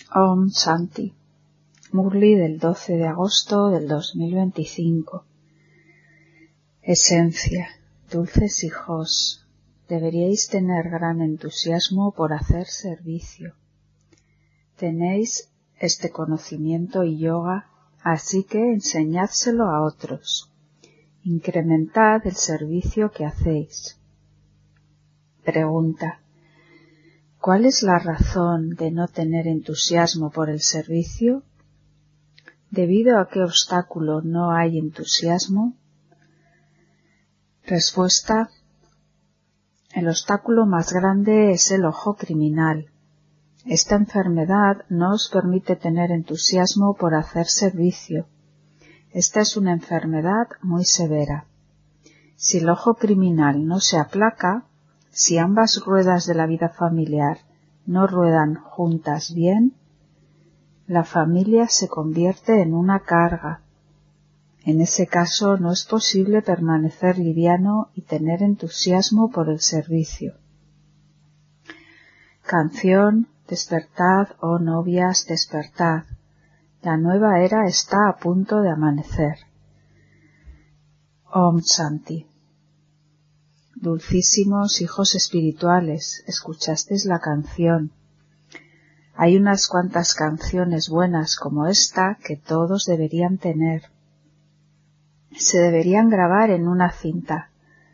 Om Shanti. Murli del 12 de agosto del 2025. Esencia. Dulces hijos, deberíais tener gran entusiasmo por hacer servicio. Tenéis este conocimiento y yoga, así que enseñádselo a otros. Incrementad el servicio que hacéis. Pregunta. ¿Cuál es la razón de no tener entusiasmo por el servicio? ¿Debido a qué obstáculo no hay entusiasmo? Respuesta. El obstáculo más grande es el ojo criminal. Esta enfermedad no os permite tener entusiasmo por hacer servicio. Esta es una enfermedad muy severa. Si el ojo criminal no se aplaca, si ambas ruedas de la vida familiar no ruedan juntas bien, la familia se convierte en una carga. En ese caso no es posible permanecer liviano y tener entusiasmo por el servicio. Canción, despertad, oh novias, despertad. La nueva era está a punto de amanecer. Om Shanti. Dulcísimos hijos espirituales, escuchasteis la canción. Hay unas cuantas canciones buenas como esta que todos deberían tener. Se deberían grabar en una cinta.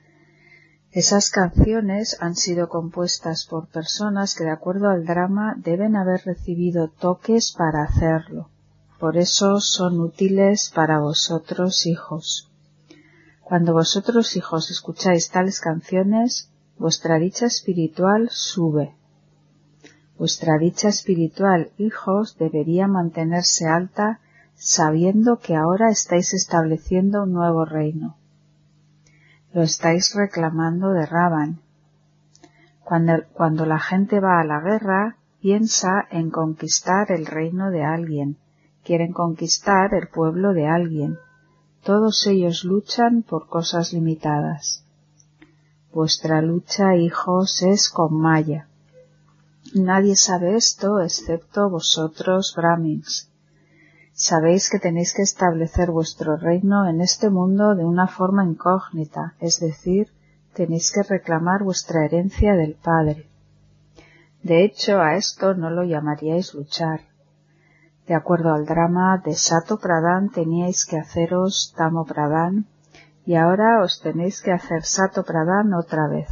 Esas canciones han sido compuestas por personas que de acuerdo al drama deben haber recibido toques para hacerlo. Por eso son útiles para vosotros, hijos. Cuando vosotros, hijos, escucháis tales canciones, vuestra dicha espiritual sube. Vuestra dicha espiritual, hijos, debería mantenerse alta sabiendo que ahora estáis estableciendo un nuevo reino. Lo estáis reclamando de Ravan. Cuando la gente va a la guerra, piensa en conquistar el reino de alguien, quieren conquistar el pueblo de alguien. Todos ellos luchan por cosas limitadas. Vuestra lucha, hijos, es con Maya. Nadie sabe esto excepto vosotros, Brahmins. Sabéis que tenéis que establecer vuestro reino en este mundo de una forma incógnita, es decir, tenéis que reclamar vuestra herencia del Padre. De hecho, a esto no lo llamaríais luchar. De acuerdo al drama de Sato Pradhan teníais que haceros Tamo Pradhan y ahora os tenéis que hacer Sato Pradhan otra vez.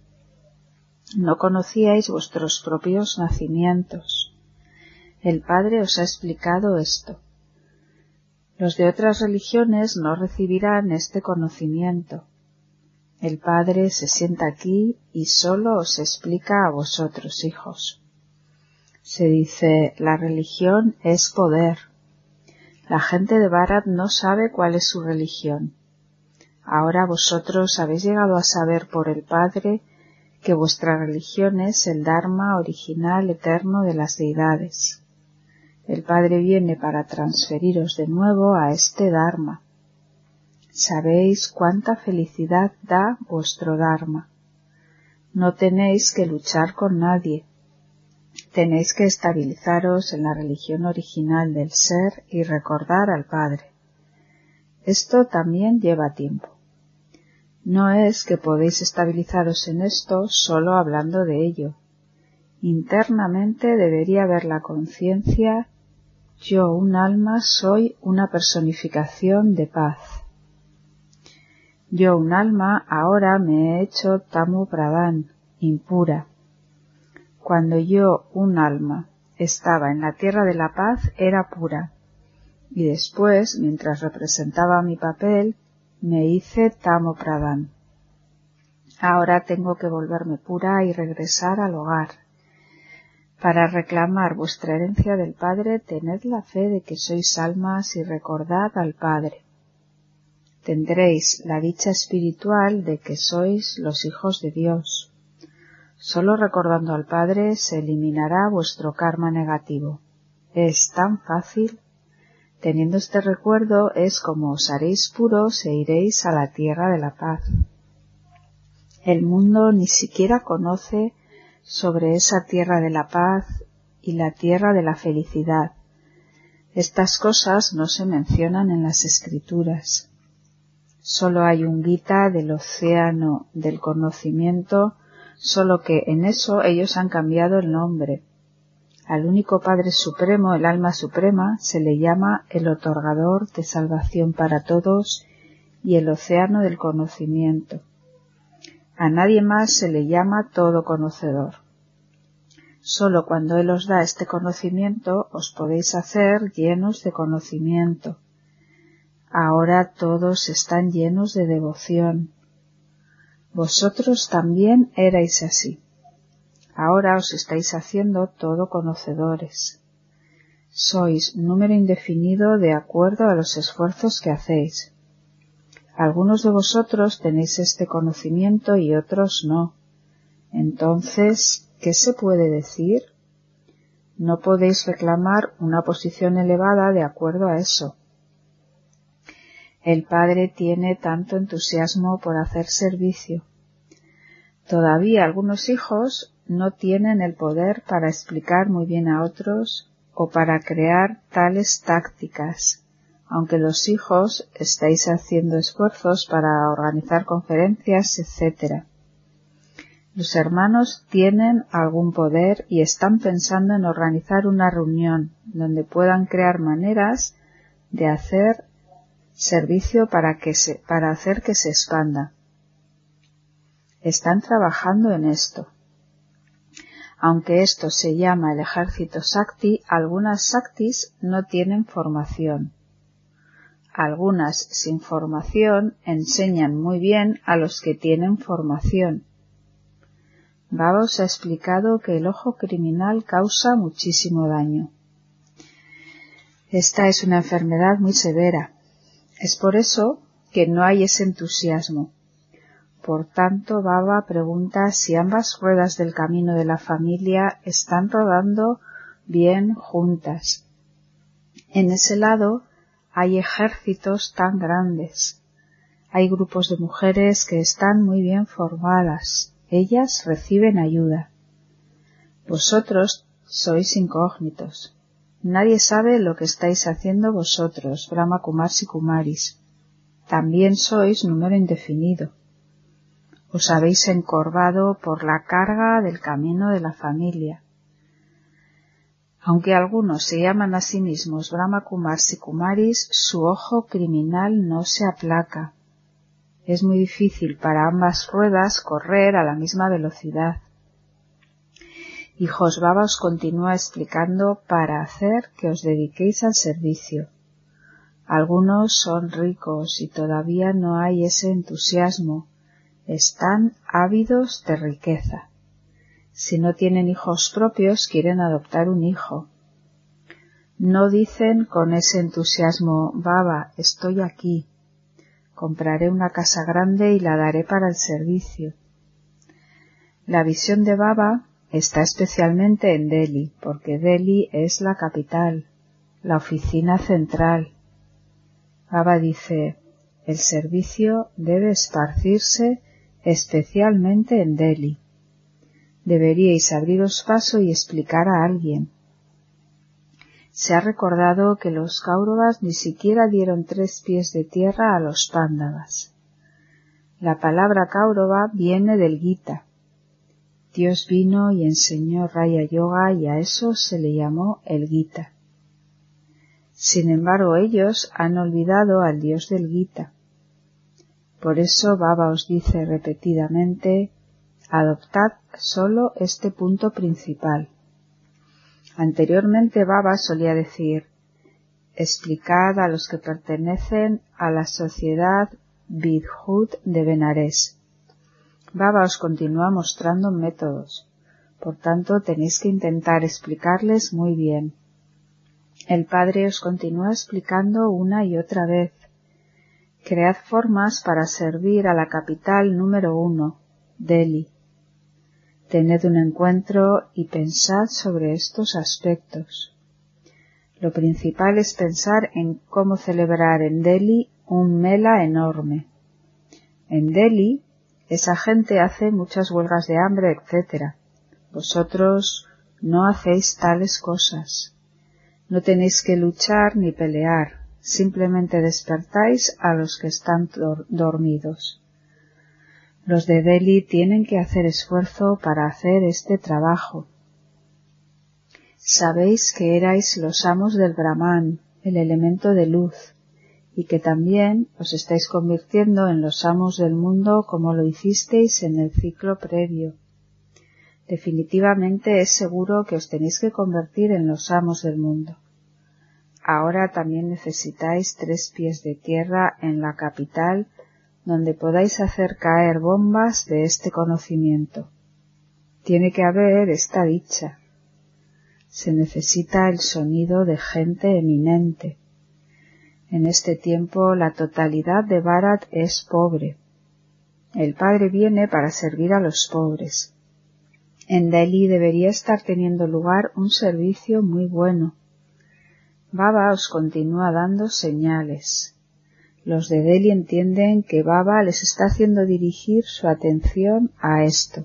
No conocíais vuestros propios nacimientos. El Padre os ha explicado esto. Los de otras religiones no recibirán este conocimiento. El Padre se sienta aquí y solo os explica a vosotros, hijos. Se dice, la religión es poder. La gente de Bharat no sabe cuál es su religión. Ahora vosotros habéis llegado a saber por el Padre que vuestra religión es el Dharma original eterno de las deidades. El Padre viene para transferiros de nuevo a este Dharma. Sabéis cuánta felicidad da vuestro Dharma. No tenéis que luchar con nadie. Tenéis que estabilizaros en la religión original del ser y recordar al Padre. Esto también lleva tiempo. No es que podéis estabilizaros en esto solo hablando de ello. Internamente debería haber la conciencia, yo, un alma, soy una personificación de paz. Yo, un alma, ahora me he hecho Tamo Pradhan, impura. Cuando yo, un alma, estaba en la tierra de la paz, era pura. Y después, mientras representaba mi papel, me hice Tamo Pradhan. Ahora tengo que volverme pura y regresar al hogar. Para reclamar vuestra herencia del Padre, tened la fe de que sois almas y recordad al Padre. Tendréis la dicha espiritual de que sois los hijos de Dios. Solo recordando al Padre se eliminará vuestro karma negativo. Es tan fácil. Teniendo este recuerdo es como os haréis puros e iréis a la tierra de la paz. El mundo ni siquiera conoce sobre esa tierra de la paz y la tierra de la felicidad. Estas cosas no se mencionan en las Escrituras. Solo hay un Gita del océano del conocimiento, solo que en eso ellos han cambiado el nombre. Al único Padre Supremo, el Alma Suprema, se le llama el otorgador de salvación para todos y el océano del conocimiento. A nadie más se le llama todo conocedor. Solo cuando Él os da este conocimiento os podéis hacer llenos de conocimiento. Ahora todos están llenos de devoción. Vosotros también erais así. Ahora os estáis haciendo todo conocedores. Sois número indefinido de acuerdo a los esfuerzos que hacéis. Algunos de vosotros tenéis este conocimiento y otros no. Entonces, ¿qué se puede decir? No podéis reclamar una posición elevada de acuerdo a eso. El Padre tiene tanto entusiasmo por hacer servicio. Todavía algunos hijos no tienen el poder para explicar muy bien a otros o para crear tales tácticas, aunque los hijos estáis haciendo esfuerzos para organizar conferencias, etc. Los hermanos tienen algún poder y están pensando en organizar una reunión donde puedan crear maneras de hacer servicio para hacer que se expanda. Están trabajando en esto. Aunque esto se llama el ejército Shakti, algunas Shaktis no tienen formación. Algunas sin formación enseñan muy bien a los que tienen formación. Baba os ha explicado que el ojo criminal causa muchísimo daño. Esta es una enfermedad muy severa. Es por eso que no hay ese entusiasmo. Por tanto, Baba pregunta si ambas ruedas del camino de la familia están rodando bien juntas. En ese lado hay ejércitos tan grandes. Hay grupos de mujeres que están muy bien formadas. Ellas reciben ayuda. Vosotros sois incógnitos. Nadie sabe lo que estáis haciendo vosotros, Brahma Kumars y Kumaris. También sois número indefinido. Os habéis encorvado por la carga del camino de la familia. Aunque algunos se llaman a sí mismos Brahma Kumars y Kumaris, su ojo criminal no se aplaca. Es muy difícil para ambas ruedas correr a la misma velocidad. Hijos, Baba os continúa explicando para hacer que os dediquéis al servicio. Algunos son ricos y todavía no hay ese entusiasmo. Están ávidos de riqueza. Si no tienen hijos propios, quieren adoptar un hijo. No dicen con ese entusiasmo, Baba, estoy aquí. Compraré una casa grande y la daré para el servicio. La visión de Baba está especialmente en Delhi, porque Delhi es la capital, la oficina central. Baba dice, el servicio debe esparcirse especialmente en Delhi. Deberíais abriros paso y explicar a alguien. Se ha recordado que los Kauravas ni siquiera dieron 3 pies de tierra a los Pándavas. La palabra Kaurava viene del Gita. Dios vino y enseñó Raya Yoga y a eso se le llamó el Gita. Sin embargo, ellos han olvidado al Dios del Gita. Por eso Baba os dice repetidamente, adoptad solo este punto principal. Anteriormente Baba solía decir, explicad a los que pertenecen a la sociedad Bidhut de Benares. Baba os continúa mostrando métodos, por tanto tenéis que intentar explicarles muy bien. El Padre os continúa explicando una y otra vez. Cread formas para servir a la capital número 1, Delhi. Tened un encuentro y pensad sobre estos aspectos. Lo principal es pensar en cómo celebrar en Delhi un mela enorme. En Delhi, esa gente hace muchas huelgas de hambre, etc. Vosotros no hacéis tales cosas. No tenéis que luchar ni pelear, simplemente despertáis a los que están dormidos. Los de Delhi tienen que hacer esfuerzo para hacer este trabajo. Sabéis que erais los amos del Brahman, el elemento de luz, y que también os estáis convirtiendo en los amos del mundo como lo hicisteis en el ciclo previo. Definitivamente es seguro que os tenéis que convertir en los amos del mundo. Ahora también necesitáis 3 pies de tierra en la capital donde podáis hacer caer bombas de este conocimiento. Tiene que haber esta dicha. Se necesita el sonido de gente eminente. En este tiempo la totalidad de Bharat es pobre. El Padre viene para servir a los pobres. En Delhi debería estar teniendo lugar un servicio muy bueno. Baba os continúa dando señales. Los de Delhi entienden que Baba les está haciendo dirigir su atención a esto.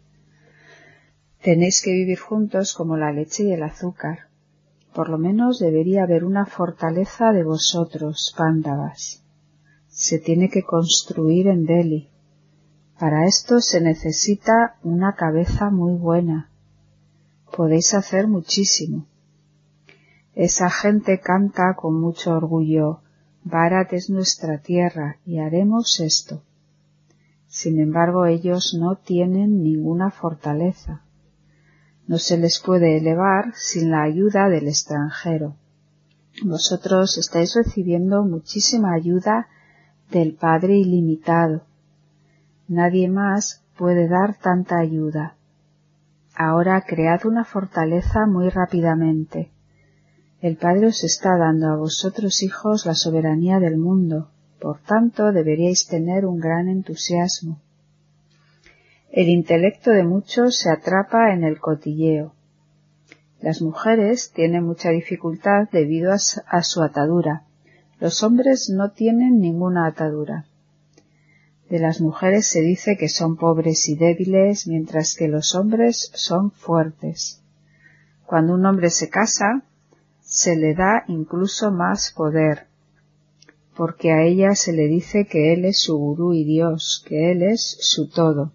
Tenéis que vivir juntos como la leche y el azúcar. Por lo menos debería haber una fortaleza de vosotros, Pándavas. Se tiene que construir en Delhi. Para esto se necesita una cabeza muy buena. Podéis hacer muchísimo. Esa gente canta con mucho orgullo: Bharat es nuestra tierra y haremos esto. Sin embargo, ellos no tienen ninguna fortaleza. No se les puede elevar sin la ayuda del extranjero. Vosotros estáis recibiendo muchísima ayuda del Padre ilimitado. Nadie más puede dar tanta ayuda. Ahora cread una fortaleza muy rápidamente. El Padre os está dando a vosotros, hijos, la soberanía del mundo. Por tanto, deberíais tener un gran entusiasmo. El intelecto de muchos se atrapa en el cotilleo. Las mujeres tienen mucha dificultad debido a su atadura. Los hombres no tienen ninguna atadura. De las mujeres se dice que son pobres y débiles, mientras que los hombres son fuertes. Cuando un hombre se casa, se le da incluso más poder, porque a ella se le dice que él es su gurú y Dios, que él es su todo.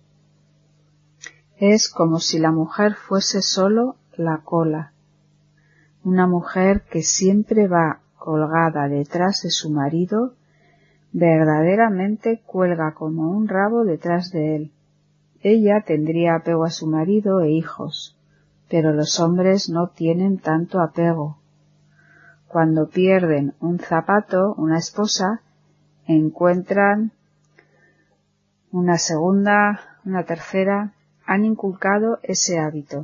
Es como si la mujer fuese solo la cola. Una mujer que siempre va colgada detrás de su marido, verdaderamente cuelga como un rabo detrás de él. Ella tendría apego a su marido e hijos, pero los hombres no tienen tanto apego. Cuando pierden un zapato, una esposa, encuentran una segunda, una tercera. Han inculcado ese hábito.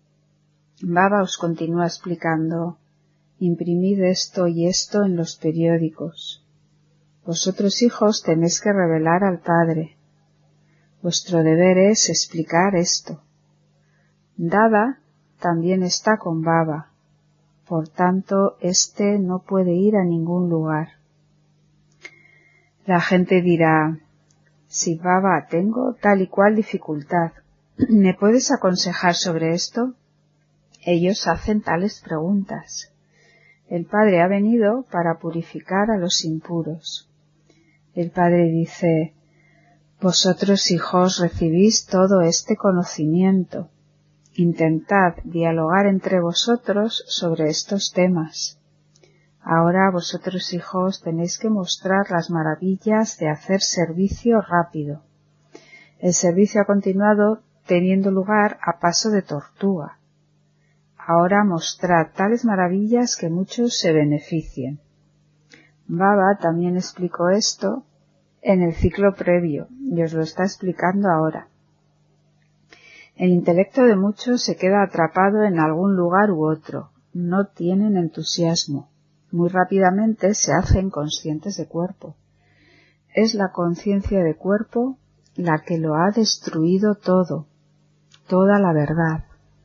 Baba os continúa explicando: imprimid esto y esto en los periódicos. Vosotros, hijos, tenéis que revelar al Padre. Vuestro deber es explicar esto. Dada también está con Baba. Por tanto, éste no puede ir a ningún lugar. La gente dirá: si Baba, tengo tal y cual dificultad, ¿me puedes aconsejar sobre esto? Ellos hacen tales preguntas. El Padre ha venido para purificar a los impuros. El Padre dice: vosotros, hijos, recibís todo este conocimiento. Intentad dialogar entre vosotros sobre estos temas. Ahora vosotros, hijos, tenéis que mostrar las maravillas de hacer servicio rápido. El servicio ha continuado teniendo lugar a paso de tortuga. Ahora mostrad tales maravillas que muchos se beneficien. Baba también explicó esto en el ciclo previo y os lo está explicando ahora. El intelecto de muchos se queda atrapado en algún lugar u otro. No tienen entusiasmo. Muy rápidamente se hacen conscientes de cuerpo. Es la conciencia de cuerpo la que lo ha destruido todo, toda la verdad.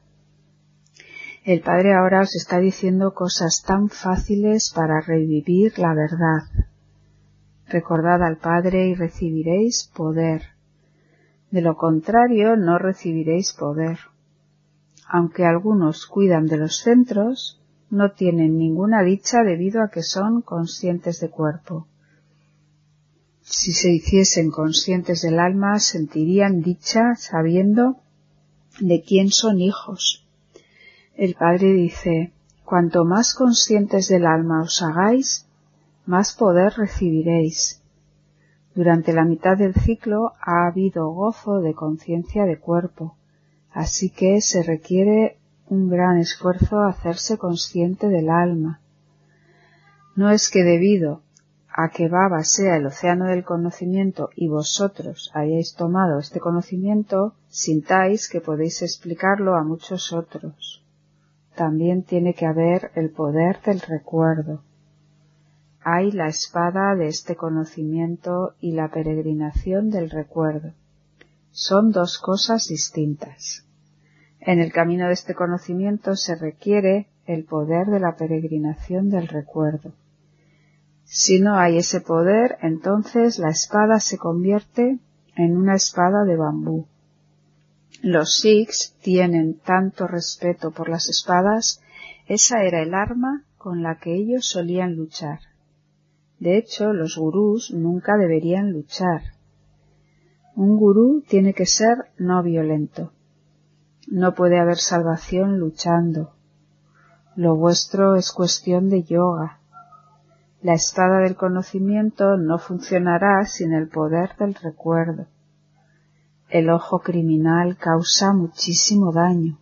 El Padre ahora os está diciendo cosas tan fáciles para revivir la verdad. Recordad al Padre y recibiréis poder. De lo contrario, no recibiréis poder. aunque algunos cuidan de los centros, no tienen ninguna dicha debido a que son conscientes de cuerpo. Si se hiciesen conscientes del alma, sentirían dicha sabiendo de quién son hijos. El Padre dice: cuanto más conscientes del alma os hagáis, más poder recibiréis. Durante la mitad del ciclo ha habido gozo de conciencia de cuerpo, así que se requiere un gran esfuerzo hacerse consciente del alma. No es que debido a que Baba sea el océano del conocimiento y vosotros hayáis tomado este conocimiento, sintáis que podéis explicarlo a muchos otros. También tiene que haber el poder del recuerdo. Hay la espada de este conocimiento y la peregrinación del recuerdo. Son dos cosas distintas. En el camino de este conocimiento se requiere el poder de la peregrinación del recuerdo. Si no hay ese poder, entonces la espada se convierte en una espada de bambú. Los Sikhs tienen tanto respeto por las espadas, esa era el arma con la que ellos solían luchar. De hecho, los gurús nunca deberían luchar. Un gurú tiene que ser no violento. No puede haber salvación luchando. Lo vuestro es cuestión de yoga. La espada del conocimiento no funcionará sin el poder del recuerdo. El ojo criminal causa muchísimo daño.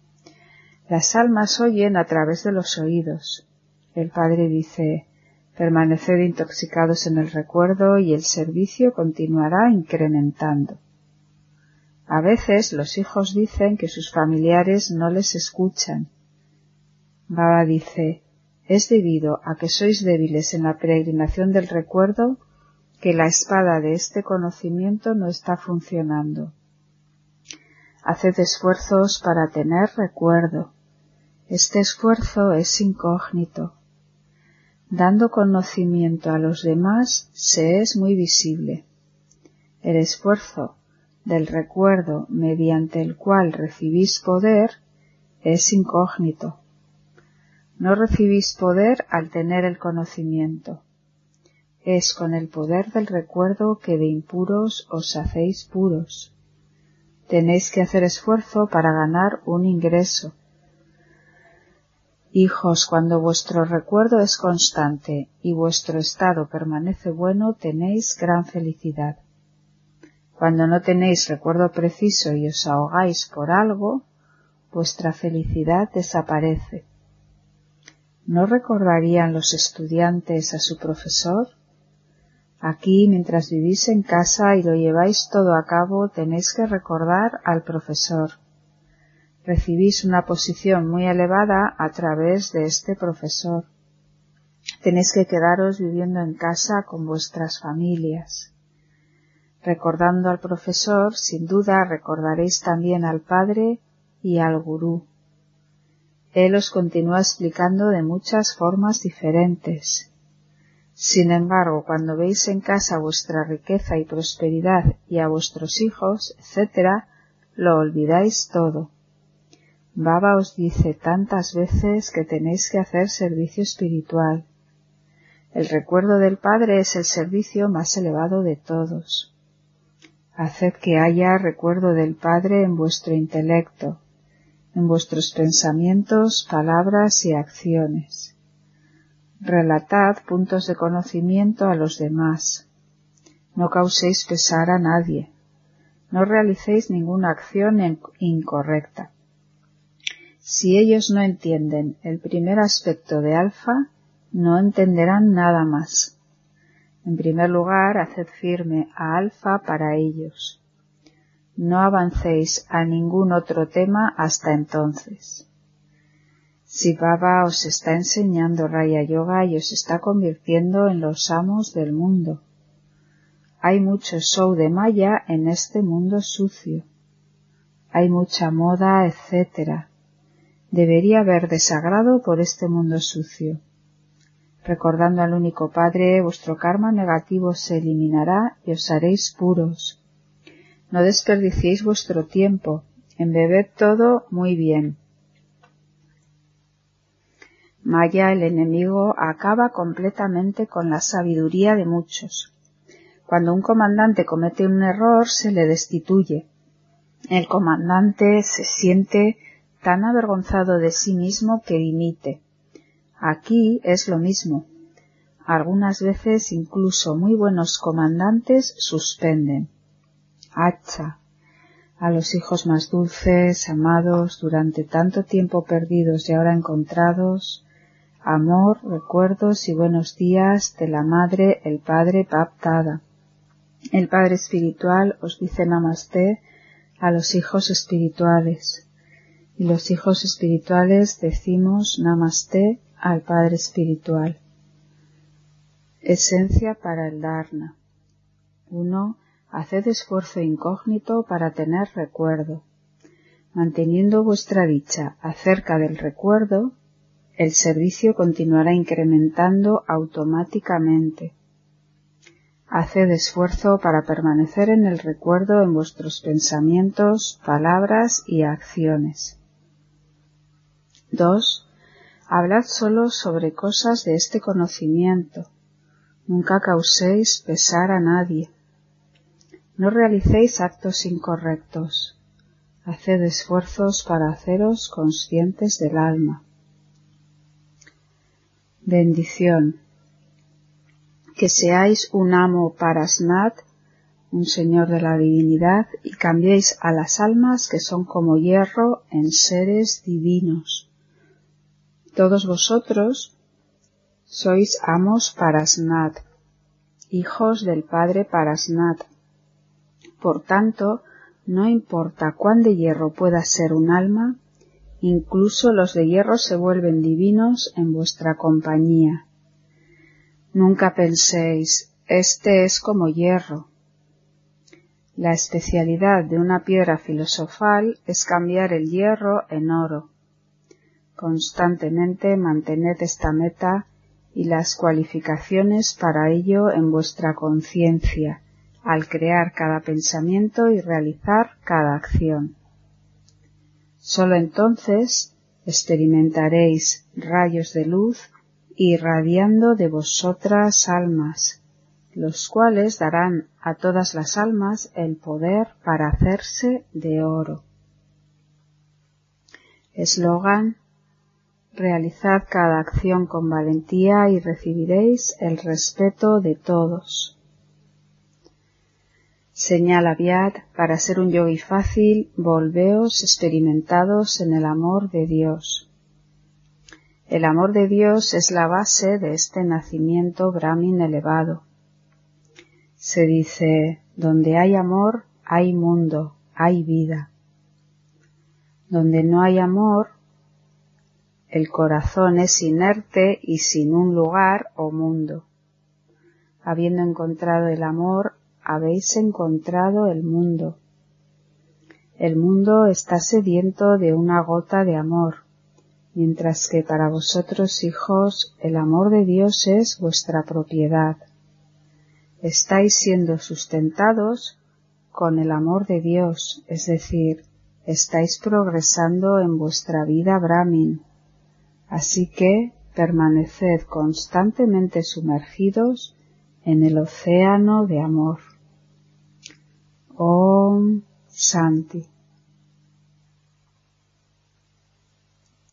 Las almas oyen a través de los oídos. El Padre dice: permaneced intoxicados en el recuerdo y el servicio continuará incrementando. A veces los hijos dicen que sus familiares no les escuchan. Baba dice: es debido a que sois débiles en la peregrinación del recuerdo que la espada de este conocimiento no está funcionando. Haced esfuerzos para tener recuerdo. Este esfuerzo es incógnito. Dando conocimiento a los demás se es muy visible. El esfuerzo del recuerdo mediante el cual recibís poder es incógnito. No recibís poder al tener el conocimiento. Es con el poder del recuerdo que de impuros os hacéis puros. Tenéis que hacer esfuerzo para ganar un ingreso. Hijos, cuando vuestro recuerdo es constante y vuestro estado permanece bueno, tenéis gran felicidad. Cuando no tenéis recuerdo preciso y os ahogáis por algo, vuestra felicidad desaparece. ¿No recordarían los estudiantes a su profesor? Aquí, mientras vivís en casa y lo lleváis todo a cabo, tenéis que recordar al profesor. Recibís una posición muy elevada a través de este profesor. Tenéis que quedaros viviendo en casa con vuestras familias. Recordando al profesor, sin duda recordaréis también al padre y al gurú. Él os continúa explicando de muchas formas diferentes. Sin embargo, cuando veis en casa vuestra riqueza y prosperidad y a vuestros hijos, etc., lo olvidáis todo. Baba os dice tantas veces que tenéis que hacer servicio espiritual. El recuerdo del Padre es el servicio más elevado de todos. Haced que haya recuerdo del Padre en vuestro intelecto, en vuestros pensamientos, palabras y acciones. Relatad puntos de conocimiento a los demás. No causéis pesar a nadie. No realicéis ninguna acción incorrecta. Si ellos no entienden el primer aspecto de Alfa, no entenderán nada más. En primer lugar, haced firme a Alfa para ellos. No avancéis a ningún otro tema hasta entonces. Si Baba os está enseñando Raya Yoga y os está convirtiendo en los amos del mundo. Hay mucho show de Maya en este mundo sucio. Hay mucha moda, etc. Debería haber desagrado por este mundo sucio. Recordando al único Padre, vuestro karma negativo se eliminará y os haréis puros. No desperdiciéis vuestro tiempo. Embebed todo muy bien. Maya, el enemigo, acaba completamente con la sabiduría de muchos. Cuando un comandante comete un error, se le destituye. El comandante se siente tan avergonzado de sí mismo que dimite. Aquí es lo mismo. Algunas veces incluso muy buenos comandantes suspenden. Hacha, a los hijos más dulces, amados, durante tanto tiempo perdidos y ahora encontrados, amor, recuerdos y buenos días de la Madre, el Padre Baptada. El Padre Espiritual os dice Namasté a los hijos espirituales, y los hijos espirituales decimos Namasté al Padre Espiritual. Esencia para el Dharna. 1. Haced esfuerzo incógnito para tener recuerdo. Manteniendo vuestra dicha acerca del recuerdo, el servicio continuará incrementando automáticamente. Haced esfuerzo para permanecer en el recuerdo en vuestros pensamientos, palabras y acciones. 2. Hablad solo sobre cosas de este conocimiento. Nunca causéis pesar a nadie. No realicéis actos incorrectos. Haced esfuerzos para haceros conscientes del alma. Bendición. Que seáis un amo Parasnat, un señor de la divinidad, y cambiéis a las almas que son como hierro en seres divinos. Todos vosotros sois amos Parasnat, hijos del Padre Parasnat. Por tanto, no importa cuán de hierro pueda ser un alma, incluso los de hierro se vuelven divinos en vuestra compañía. Nunca penséis, este es como hierro. La especialidad de una piedra filosofal es cambiar el hierro en oro. Constantemente mantened esta meta y las cualificaciones para ello en vuestra conciencia, al crear cada pensamiento y realizar cada acción. Sólo entonces experimentaréis rayos de luz irradiando de vosotras almas, los cuales darán a todas las almas el poder para hacerse de oro. Eslogan: realizad cada acción con valentía y recibiréis el respeto de todos. Señal Aviat: para ser un yogi fácil, volveos experimentados en el amor de Dios. El amor de Dios es la base de este nacimiento Brahmin elevado. Se dice, donde hay amor, hay mundo, hay vida. Donde no hay amor, el corazón es inerte y sin un lugar o mundo. Habiendo encontrado el amor, habéis encontrado el mundo. El mundo está sediento de una gota de amor, mientras que para vosotros, hijos, el amor de Dios es vuestra propiedad. Estáis siendo sustentados con el amor de Dios, es decir, estáis progresando en vuestra vida Brahmin. Así que permaneced constantemente sumergidos en el océano de amor. Om Shanti.